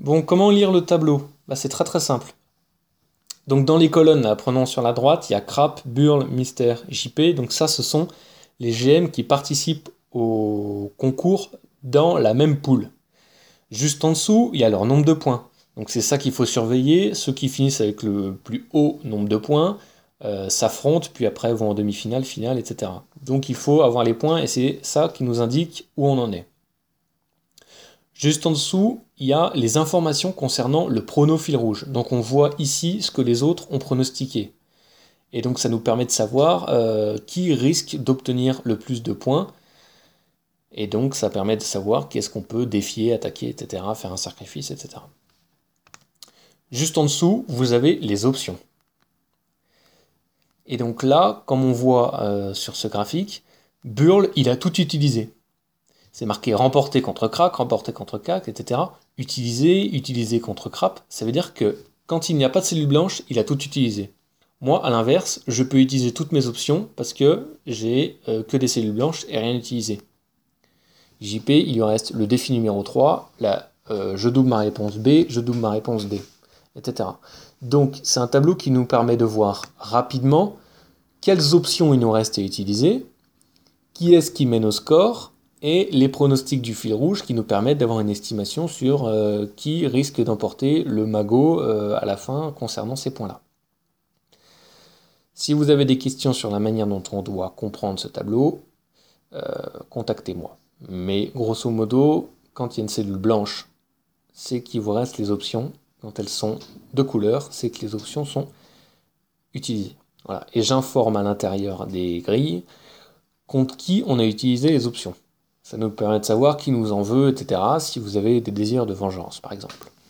Bon, comment lire le tableau? Bah, c'est très très simple. Donc dans les colonnes, là, prenons sur la droite, il y a Crap, Burl, Mister, JP. Donc ça, ce sont les GM qui participent au concours dans la même poule. Juste en dessous, il y a leur nombre de points. Donc c'est ça qu'il faut surveiller. Ceux qui finissent avec le plus haut nombre de points s'affrontent, puis après vont en demi-finale, finale, etc. Donc il faut avoir les points et c'est ça qui nous indique où on en est. Juste en dessous, il y a les informations concernant le prono fil rouge. Donc on voit ici ce que les autres ont pronostiqué. Et donc ça nous permet de savoir qui risque d'obtenir le plus de points. Et donc ça permet de savoir qui est-ce qu'on peut défier, attaquer, etc., faire un sacrifice, etc. Juste en dessous, vous avez les options. Et donc là, comme on voit sur ce graphique, Burl, il a tout utilisé. C'est marqué remporter contre crack, remporter contre cac, etc. Utiliser contre crap. Ça veut dire que quand il n'y a pas de cellule blanche, il a tout utilisé. Moi, à l'inverse, je peux utiliser toutes mes options parce que j'ai que des cellules blanches et rien utilisé. JP, il lui reste le défi numéro 3, là, je double ma réponse B, je double ma réponse D, etc. Donc c'est un tableau qui nous permet de voir rapidement quelles options il nous reste à utiliser, qui est-ce qui mène au score, et les pronostics du fil rouge qui nous permettent d'avoir une estimation sur qui risque d'emporter le magot à la fin concernant ces points-là. Si vous avez des questions sur la manière dont on doit comprendre ce tableau, contactez-moi. Mais grosso modo, quand il y a une cellule blanche, c'est qu'il vous reste les options. Quand elles sont de couleur, c'est que les options sont utilisées. Voilà. Et j'informe à l'intérieur des grilles contre qui on a utilisé les options. Ça nous permet de savoir qui nous en veut, etc. si vous avez des désirs de vengeance, par exemple.